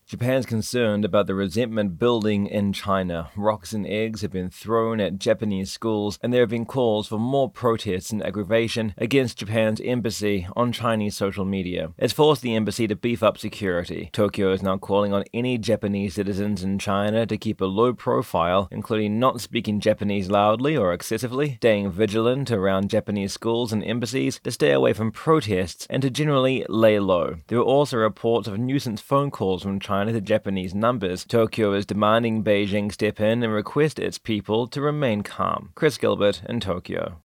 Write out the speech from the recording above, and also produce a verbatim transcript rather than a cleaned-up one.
Japan's concerned about the resentment building in China. Rocks and eggs have been thrown at Japanese schools, and there have been calls for more protests and aggravation against Japan's embassy on Chinese social media. It's forced the embassy to beef up security. Tokyo is now calling on any Japanese citizens in China to keep a low profile, including not speaking Japanese loudly or excessively, staying vigilant around Japanese schools and embassies, to stay away from protests, and to generally lay low. There are also reports of nuisance phone calls from China to Japanese numbers. Tokyo is demanding Beijing step in and request its people to remain calm. Chris Gilbert in Tokyo.